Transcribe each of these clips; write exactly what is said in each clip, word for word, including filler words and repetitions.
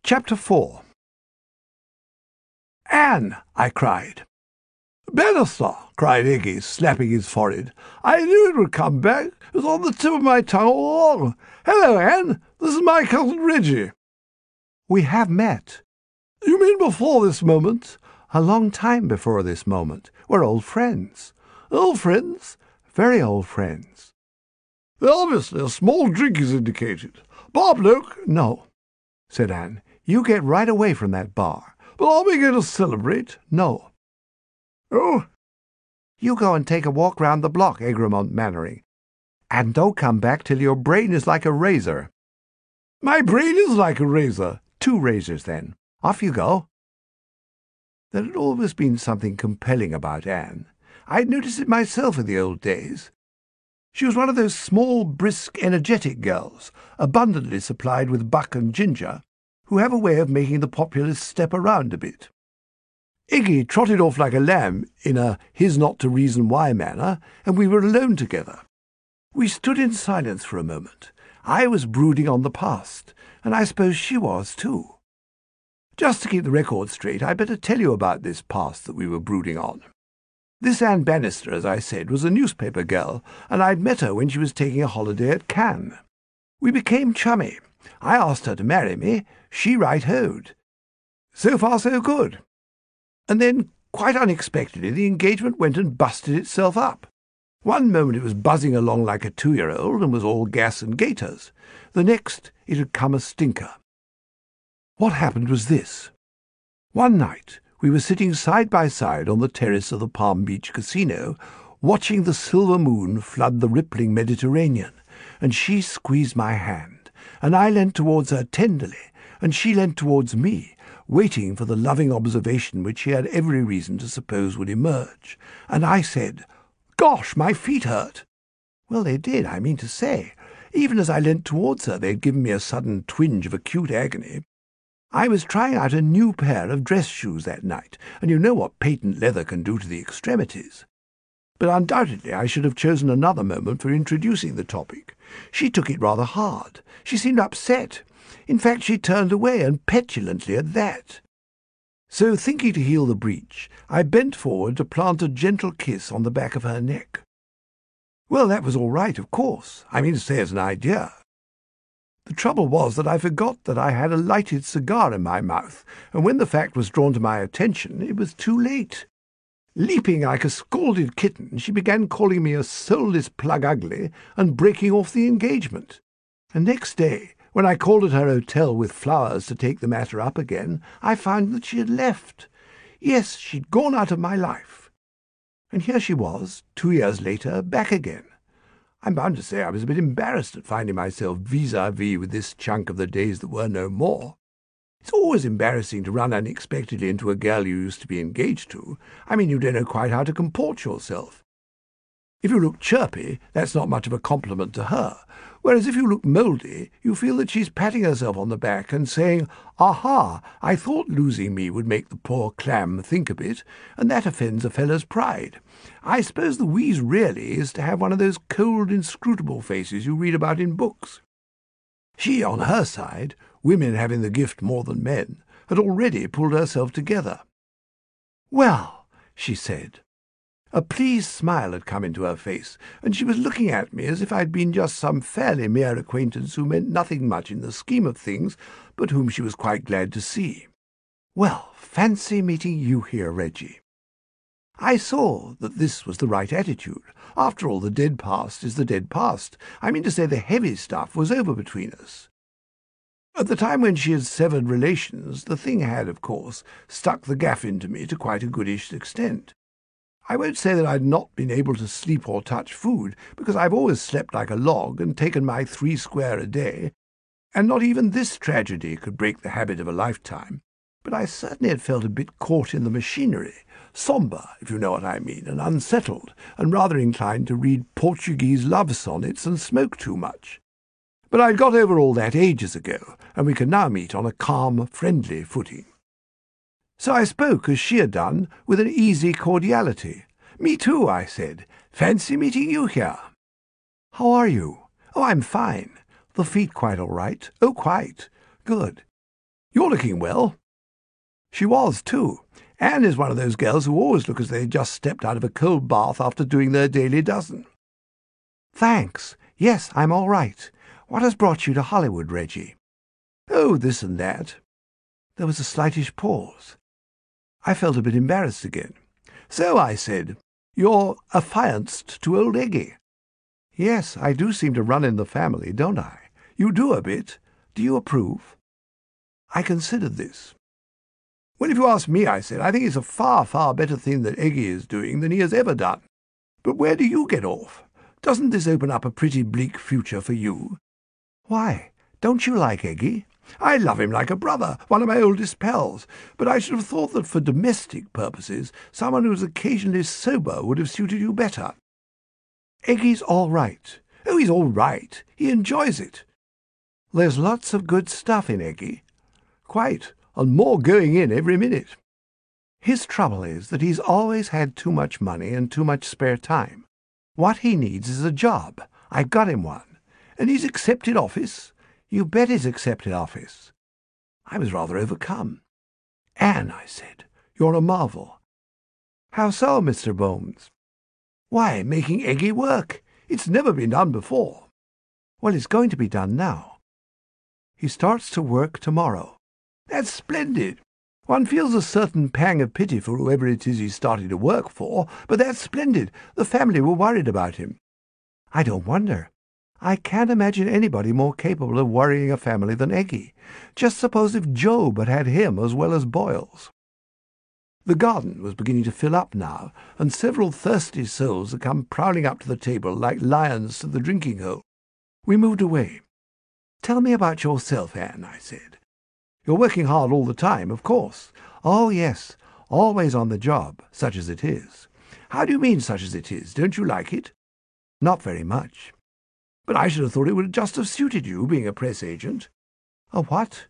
Chapter four. "Anne!" I cried. "Bannister!" cried Iggy, slapping his forehead. "I knew it would come back. It was on the tip of my tongue all along. Hello, Anne. This is my cousin Reggie." "We have met." "You mean before this moment?" "A long time before this moment. We're old friends." "Old friends?" "Very old friends." "There's obviously a small drink is indicated. Bar bloke?" "No," said Anne. "You get right away from that bar." "But are we going to celebrate?" "No." "Oh." "You go and take a walk round the block, Egremont Mannering, and don't come back till your brain is like a razor." "My brain is like a razor." "Two razors, then. Off you go." There had always been something compelling about Anne. I had noticed it myself in the old days. She was one of those small, brisk, energetic girls, abundantly supplied with buck and ginger, who have a way of making the populace step around a bit. Iggy trotted off like a lamb in a his-not-to-reason-why manner, and we were alone together. We stood in silence for a moment. I was brooding on the past, and I suppose she was too. Just to keep the record straight, I'd better tell you about this past that we were brooding on. This Anne Bannister, as I said, was a newspaper girl, and I'd met her when she was taking a holiday at Cannes. We became chummy. I asked her to marry me. She right-hoed. So far so good. And then, quite unexpectedly, the engagement went and busted itself up. One moment it was buzzing along like a two-year-old and was all gas and gaiters. The next it had come a stinker. What happened was this. One night we were sitting side by side on the terrace of the Palm Beach Casino, watching the silver moon flood the rippling Mediterranean, and she squeezed my hand, and I leant towards her tenderly, and she leant towards me, waiting for the loving observation which she had every reason to suppose would emerge. And I said, "Gosh, my feet hurt." Well, they did, I mean to say. Even as I leant towards her, they had given me a sudden twinge of acute agony. I was trying out a new pair of dress shoes that night, and you know what patent leather can do to the extremities. But undoubtedly I should have chosen another moment for introducing the topic. She took it rather hard. She seemed upset. In fact, she turned away, and petulantly at that. So, thinking to heal the breach, I bent forward to plant a gentle kiss on the back of her neck. Well, that was all right, of course. I mean to say, as an idea. The trouble was that I forgot that I had a lighted cigar in my mouth, and when the fact was drawn to my attention, it was too late. Leaping like a scalded kitten, she began calling me a soulless plug ugly and breaking off the engagement. And next day, when I called at her hotel with flowers to take the matter up again, I found that she had left. Yes, she'd gone out of my life. And here she was, two years later, back again. I'm bound to say I was a bit embarrassed at finding myself vis-à-vis with this chunk of the days that were no more. It's always embarrassing to run unexpectedly into a girl you used to be engaged to. I mean, you don't know quite how to comport yourself. If you look chirpy, that's not much of a compliment to her, whereas if you look mouldy, you feel that she's patting herself on the back and saying, "Aha, I thought losing me would make the poor clam think a bit, and that offends a fellow's pride. I suppose the wheeze really is to have one of those cold, inscrutable faces you read about in books." She, on her side, women having the gift more than men, had already pulled herself together. "Well," she said. A pleased smile had come into her face, and she was looking at me as if I'd been just some fairly mere acquaintance who meant nothing much in the scheme of things, but whom she was quite glad to see. "Well, fancy meeting you here, Reggie." I saw that this was the right attitude. After all, the dead past is the dead past. I mean to say the heavy stuff was over between us. At the time when she had severed relations, the thing had, of course, stuck the gaff into me to quite a goodish extent. I won't say that I'd not been able to sleep or touch food, because I've always slept like a log and taken my three square a day, and not even this tragedy could break the habit of a lifetime. But I certainly had felt a bit caught in the machinery, sombre, if you know what I mean, and unsettled, and rather inclined to read Portuguese love sonnets and smoke too much. But I'd got over all that ages ago, and we could now meet on a calm, friendly footing. So I spoke, as she had done, with an easy cordiality. "Me too," I said. "Fancy meeting you here." "How are you?" "Oh, I'm fine." "The feet quite all right?" "Oh, quite." "Good." You're looking well." She was, too. Anne is one of those girls who always look as though they'd just stepped out of a cold bath after doing their daily dozen. "Thanks. Yes, I'm all right. What has brought you to Hollywood, Reggie?" "Oh, this and that." There was a slightish pause. I felt a bit embarrassed again. "So," I said, "you're affianced to old Eggy." "Yes, I do seem to run in the family, don't I?" "You do a bit. Do you approve?" I considered this. "Well, if you ask me," I said, "I think it's a far, far better thing that Eggy is doing than he has ever done. But where do you get off? Doesn't this open up a pretty bleak future for you?" "Why? Don't you like Eggy?" "I love him like a brother, one of my oldest pals, but I should have thought that for domestic purposes someone who was occasionally sober would have suited you better." "Eggy's all right." "Oh, he's all right. He enjoys it." "There's lots of good stuff in Eggy." "Quite, and more going in every minute." "His trouble is that he's always had too much money and too much spare time. What he needs is a job. I've got him one." "And he's accepted office?" "You bet he's accepted office." I was rather overcome. "Anne," I said, "you're a marvel." "How so, Mister Bones?" "Why, making Eggy work. It's never been done before." "Well, it's going to be done now. He starts to work tomorrow." "That's splendid. One feels a certain pang of pity for whoever it is he's starting to work for, but that's splendid. The family were worried about him." "I don't wonder. I can't imagine anybody more capable of worrying a family than Eggy. Just suppose if Job had had him as well as Boyles." The garden was beginning to fill up now, and several thirsty souls had come prowling up to the table like lions to the drinking hole. We moved away. "Tell me about yourself, Anne," I said. "You're working hard all the time, of course." "Oh, yes, always on the job, such as it is." "How do you mean, such as it is? Don't you like it?" "Not very much." "But I should have thought it would just have suited you, being a press agent." "A what?"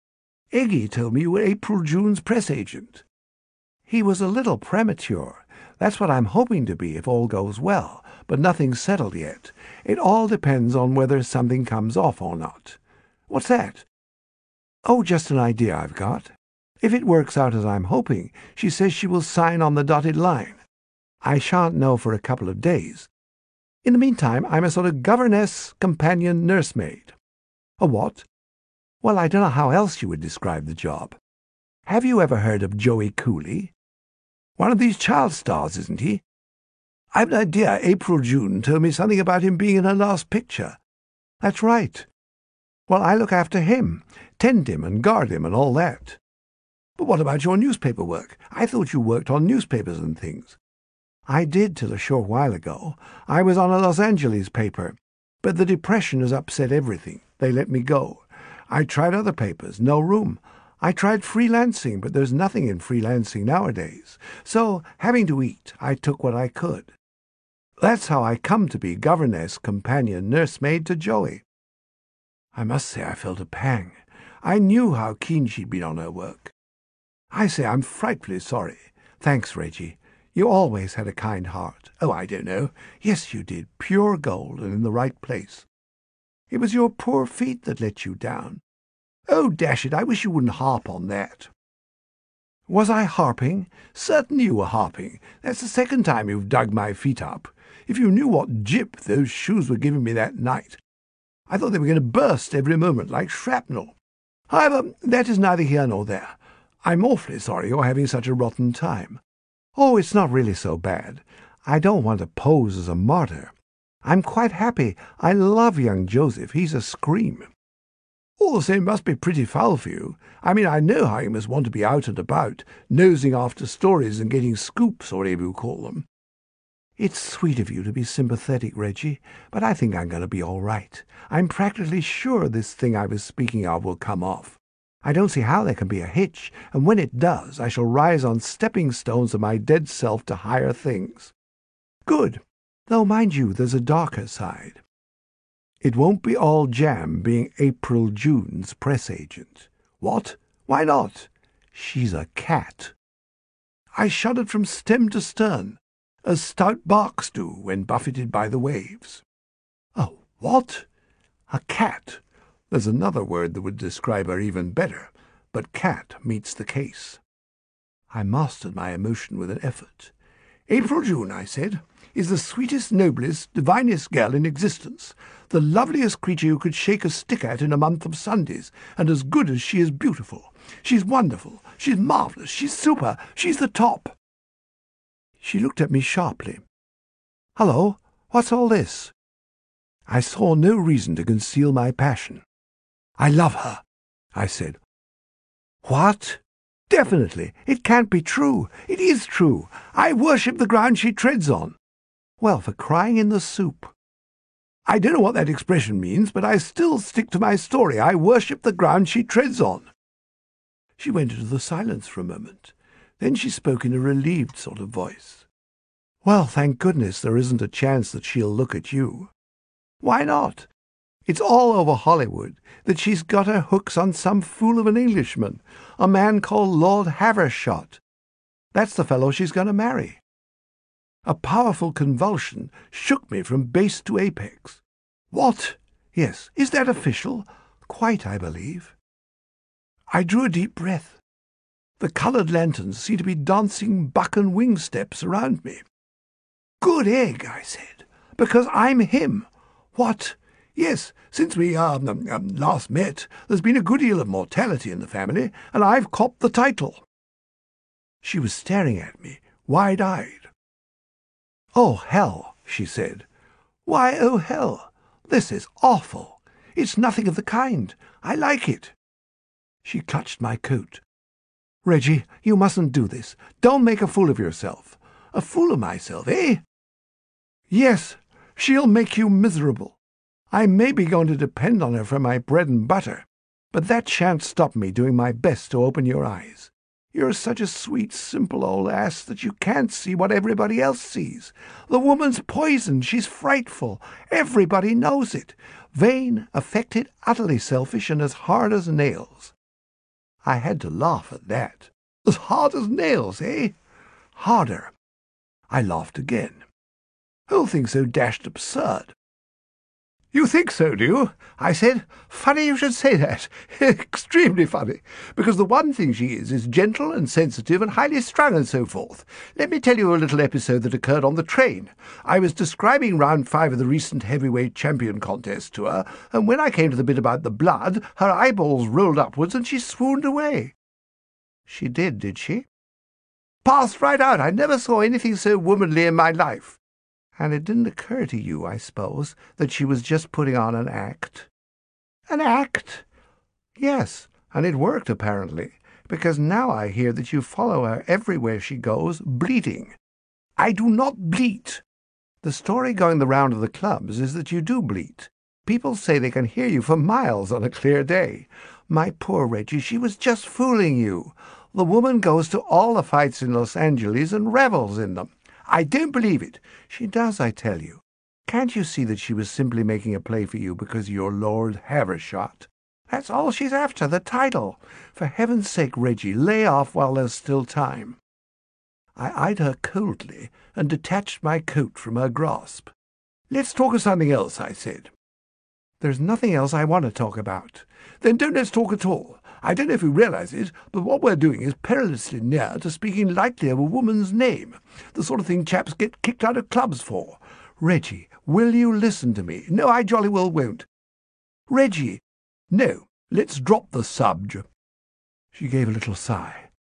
"Eggy told me you were April June's press agent." "He was a little premature. That's what I'm hoping to be if all goes well, but nothing's settled yet. It all depends on whether something comes off or not." "What's that?" "Oh, just an idea I've got. If it works out as I'm hoping, she says she will sign on the dotted line. I shan't know for a couple of days. In the meantime, I'm a sort of governess, companion, nursemaid." "A what?" "Well, I don't know how else you would describe the job. Have you ever heard of Joey Cooley?" "One of these child stars, isn't he? I've an idea April June told me something about him being in her last picture." "That's right. Well, I look after him, tend him and guard him and all that." "But what about your newspaper work? I thought you worked on newspapers and things." "I did till a short while ago. I was on a Los Angeles paper, but the Depression has upset everything. They let me go. I tried other papers, no room. I tried freelancing, but there's nothing in freelancing nowadays. So, having to eat, I took what I could. That's how I come to be governess, companion, nursemaid to Joey." I must say I felt a pang. I knew how keen she'd been on her work. "I say, I'm frightfully sorry." "Thanks, Reggie. You always had a kind heart." "Oh, I don't know." "Yes, you did. Pure gold and in the right place. It was your poor feet that let you down." "Oh, dash it, I wish you wouldn't harp on that." "Was I harping?" "Certainly you were harping. That's the second time you've dug my feet up. If you knew what jip those shoes were giving me that night. I thought they were going to burst every moment like shrapnel. However, that is neither here nor there. I'm awfully sorry you're having such a rotten time." "Oh, it's not really so bad. I don't want to pose as a martyr. I'm quite happy. I love young Joseph. He's a scream." "All the same, it must be pretty foul for you. I mean, I know how you must want to be out and about, nosing after stories and getting scoops, or whatever you call them." "It's sweet of you to be sympathetic, Reggie, but I think I'm going to be all right. I'm practically sure this thing I was speaking of will come off. I don't see how there can be a hitch, and when it does, I shall rise on stepping stones of my dead self to higher things." "Good. Though, mind you, there's a darker side. It won't be all jam being April June's press agent." "What? Why not?" "She's a cat." I shuddered from stem to stern, as stout barks do when buffeted by the waves. "A what?" "A cat. There's another word that would describe her even better. but cat meets the case. I mastered my emotion with an effort. April June, I said, is the sweetest, noblest, divinest girl in existence, the loveliest creature you could shake a stick at in a month of Sundays, and as good as she is beautiful. She's wonderful, she's marvellous, she's super, she's the top. She looked at me sharply. Hello, what's all this? I saw no reason to conceal my passion. I love her, I said. What? Definitely, it can't be true. It is true. I worship the ground she treads on. Well, for crying in the soup. I don't know what that expression means, but I still stick to my story. I worship the ground she treads on. She went into the silence for a moment. Then she spoke in a relieved sort of voice. Well, thank goodness there isn't a chance that she'll look at you. Why not? It's all over Hollywood that she's got her hooks on some fool of an Englishman, a man called Lord Havershot. That's the fellow she's going to marry. A powerful convulsion shook me from base to apex. What? Yes, is that official? Quite, I believe. I drew a deep breath. The coloured lanterns seemed to be dancing buck and wing steps around me. Good egg, I said, because I'm him. What? Yes, since we um, um, last met, there's been a good deal of mortality in the family, and I've copped the title. She was staring at me, wide-eyed. Oh, hell, she said. Why, oh, hell, this is awful. It's nothing of the kind. I like it. She clutched my coat. Reggie, you mustn't do this. Don't make a fool of yourself. A fool of myself, eh? Yes, she'll make you miserable. I may be going to depend on her for my bread and butter, but that shan't stop me doing my best to open your eyes. You're such a sweet, simple old ass that you can't see what everybody else sees. The woman's poison. She's frightful. Everybody knows it. Vain, affected, utterly selfish, and as hard as nails. I had to laugh at that. As hard as nails, eh? Harder. I laughed again. Who'll think so dashed absurd? You think so, do you? I said. Funny you should say that. Extremely funny. Because the one thing she is is gentle and sensitive and highly strung and so forth. Let me tell you a little episode that occurred on the train. I was describing round five of the recent heavyweight champion contest to her, and when I came to the bit about the blood, her eyeballs rolled upwards and she swooned away. She did, did she? Passed right out. I never saw anything so womanly in my life. And it didn't occur to you, I suppose, that she was just putting on an act? An act? Yes, and it worked, apparently, because now I hear that you follow her everywhere she goes, bleating. I do not bleat. The story going the round of the clubs is that you do bleat. People say they can hear you for miles on a clear day. My poor Reggie, she was just fooling you. The woman goes to all the fights in Los Angeles and revels in them. I don't believe it. She does, I tell you. Can't you see that she was simply making a play for you because you're Lord Havershot? That's all she's after, the title. For heaven's sake, Reggie, lay off while there's still time. I eyed her coldly and detached my coat from her grasp. Let's talk of something else, I said. There's nothing else I want to talk about. Then don't let's talk at all. I don't know if you realize it, but what we're doing is perilously near to speaking lightly of a woman's name, the sort of thing chaps get kicked out of clubs for. Reggie, will you listen to me? No, I jolly well won't. Reggie, no, let's drop the subj. She gave a little sigh.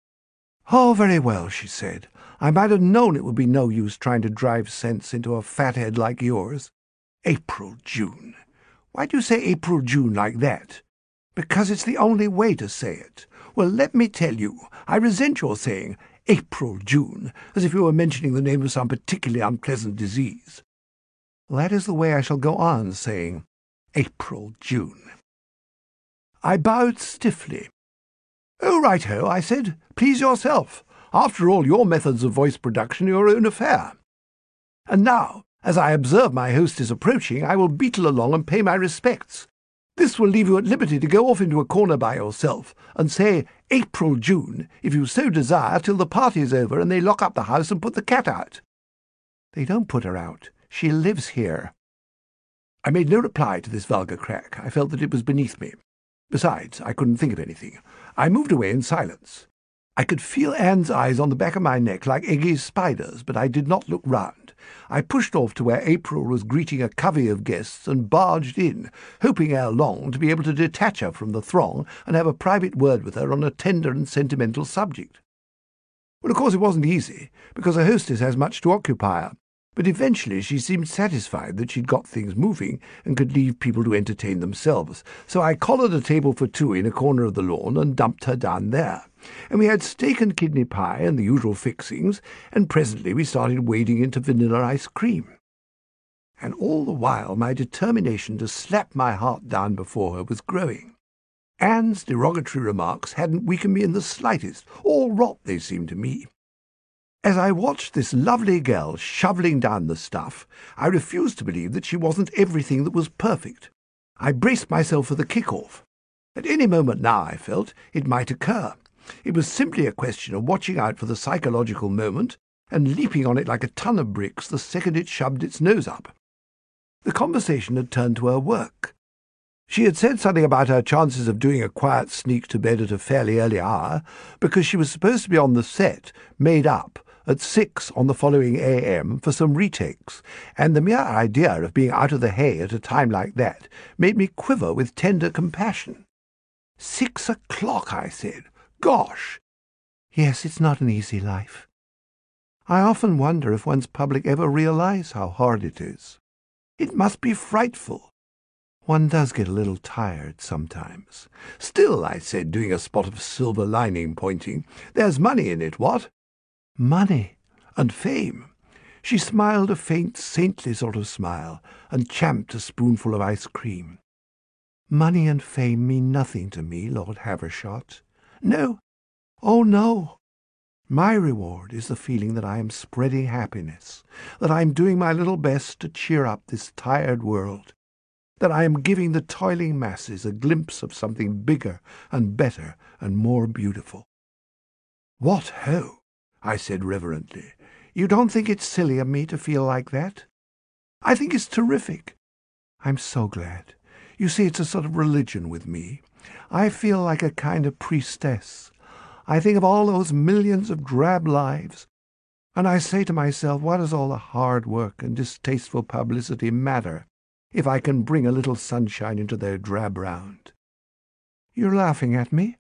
Oh, very well, she said. I might have known it would be no use trying to drive sense into a fathead like yours. April, June. Why do you say April, June like that? Because it's the only way to say it. Well, let me tell you, I resent your saying April, June, as if you were mentioning the name of some particularly unpleasant disease. That is the way I shall go on saying April, June. I bowed stiffly. Oh, right-ho, I said. Please yourself. After all, your methods of voice production are your own affair. And now, as I observe my hostess approaching, I will beetle along and pay my respects. This will leave you at liberty to go off into a corner by yourself and say April, June, if you so desire, till the party is over and they lock up the house and put the cat out. They don't put her out. She lives here. I made no reply to this vulgar crack. I felt that it was beneath me. Besides, I couldn't think of anything. I moved away in silence. I could feel Anne's eyes on the back of my neck like Eggy's spiders, but I did not look round. I pushed off to where April was greeting a covey of guests and barged in, hoping ere long to be able to detach her from the throng and have a private word with her on a tender and sentimental subject. Well, of course it wasn't easy, because a hostess has much to occupy her, but eventually she seemed satisfied that she'd got things moving and could leave people to entertain themselves, so I collared a table for two in a corner of the lawn and dumped her down there. And we had steak and kidney pie and the usual fixings, and presently we started wading into vanilla ice cream. And all the while my determination to slap my heart down before her was growing. Anne's derogatory remarks hadn't weakened me in the slightest. All rot they seemed to me. As I watched this lovely girl shovelling down the stuff, I refused to believe that she wasn't everything that was perfect. I braced myself for the kick-off. At any moment now, I felt, it might occur. It was simply a question of watching out for the psychological moment and leaping on it like a ton of bricks the second it shoved its nose up. The conversation had turned to her work. She had said something about her chances of doing a quiet sneak to bed at a fairly early hour, because she was supposed to be on the set, made up, at six on the following A M for some retakes, and the mere idea of being out of the hay at a time like that made me quiver with tender compassion. Six o'clock, I said. Gosh! Yes, it's not an easy life. I often wonder if one's public ever realize how hard it is. It must be frightful. One does get a little tired sometimes. Still, I said, doing a spot of silver lining pointing, there's money in it, what? Money and fame. She smiled a faint, saintly sort of smile and champed a spoonful of ice cream. Money and fame mean nothing to me, Lord Havershot. No, oh no. My reward is the feeling that I am spreading happiness, that I am doing my little best to cheer up this tired world, that I am giving the toiling masses a glimpse of something bigger and better and more beautiful. What ho! I said reverently. You don't think it's silly of me to feel like that? I think it's terrific. I'm so glad. You see, it's a sort of religion with me. I feel like a kind of priestess. I think of all those millions of drab lives, and I say to myself, what does all the hard work and distasteful publicity matter if I can bring a little sunshine into their drab round? You're laughing at me?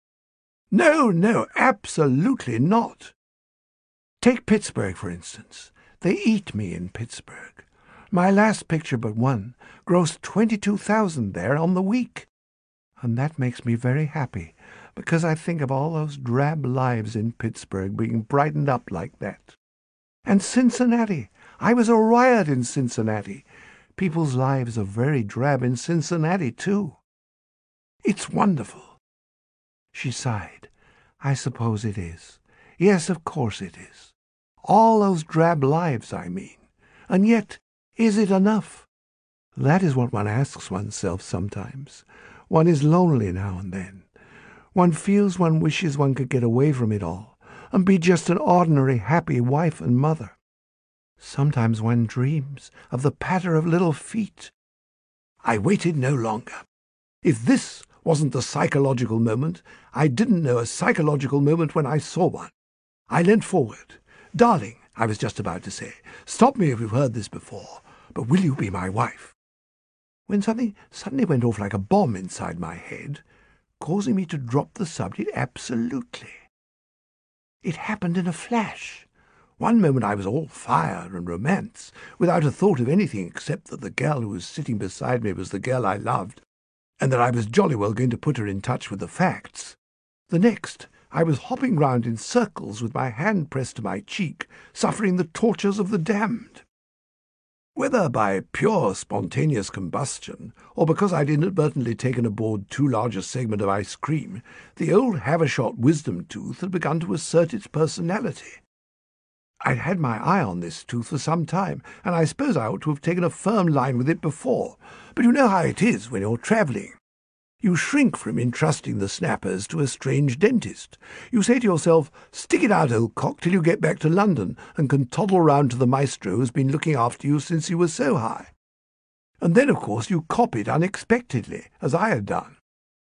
No, no, absolutely not. Take Pittsburgh, for instance. They eat me in Pittsburgh. My last picture but one grossed twenty-two thousand there on the week. And that makes me very happy, because I think of all those drab lives in Pittsburgh being brightened up like that. And Cincinnati. I was a riot in Cincinnati. People's lives are very drab in Cincinnati, too. It's wonderful. She sighed. I suppose it is. Yes, of course it is. All those drab lives, I mean. And yet, is it enough? That is what one asks oneself sometimes. One is lonely now and then. One feels one wishes one could get away from it all and be just an ordinary happy wife and mother. Sometimes one dreams of the patter of little feet. I waited no longer. If this wasn't the psychological moment, I didn't know a psychological moment when I saw one. I leant forward. Darling, I was just about to say, stop me if you've heard this before, but will you be my wife? When something suddenly went off like a bomb inside my head, causing me to drop the subject absolutely. It happened in a flash. One moment I was all fire and romance, without a thought of anything except that the girl who was sitting beside me was the girl I loved, and that I was jolly well going to put her in touch with the facts. The next, I was hopping round in circles with my hand pressed to my cheek, suffering the tortures of the damned. Whether by pure spontaneous combustion, or because I'd inadvertently taken aboard too large a segment of ice cream, the old Havershot wisdom tooth had begun to assert its personality. I'd had my eye on this tooth for some time, and I suppose I ought to have taken a firm line with it before, but you know how it is when you're travelling. You shrink from entrusting the snappers to a strange dentist. You say to yourself, stick it out, old cock, till you get back to London and can toddle round to the maestro who's been looking after you since you were so high. And then, of course, you cop it unexpectedly, as I had done.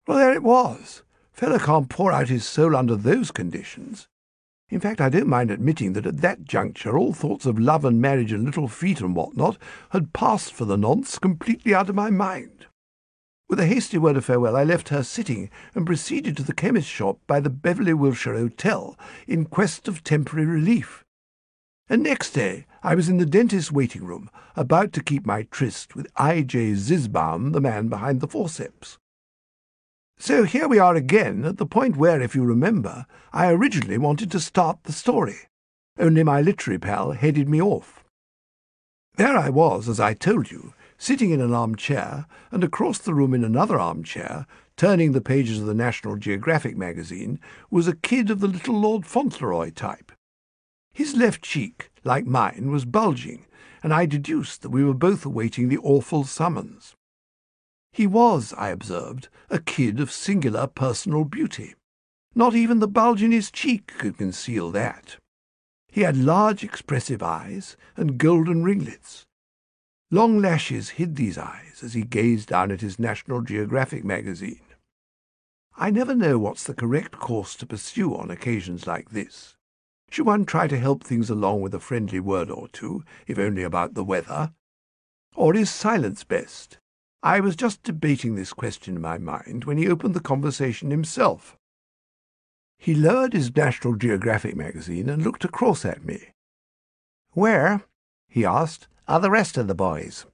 Well, there it was. Fellow can't pour out his soul under those conditions. In fact, I don't mind admitting that at that juncture all thoughts of love and marriage and little feet and what not had passed for the nonce completely out of my mind. With a hasty word of farewell, I left her sitting and proceeded to the chemist's shop by the Beverley Wilshire Hotel in quest of temporary relief. And next day I was in the dentist's waiting room, about to keep my tryst with I J Zisbaum, the man behind the forceps. So here we are again, at the point where, if you remember, I originally wanted to start the story, only my literary pal headed me off. There I was, as I told you, sitting in an armchair, and across the room in another armchair, turning the pages of the National Geographic magazine, was a kid of the little Lord Fauntleroy type. His left cheek, like mine, was bulging, and I deduced that we were both awaiting the awful summons. He was, I observed, a kid of singular personal beauty. Not even the bulge in his cheek could conceal that. He had large expressive eyes and golden ringlets. Long lashes hid these eyes as he gazed down at his National Geographic magazine. I never know what's the correct course to pursue on occasions like this. Should one try to help things along with a friendly word or two, if only about the weather? Or is silence best? I was just debating this question in my mind when he opened the conversation himself. He lowered his National Geographic magazine and looked across at me. "Where," he asked, "are the rest of the boys?"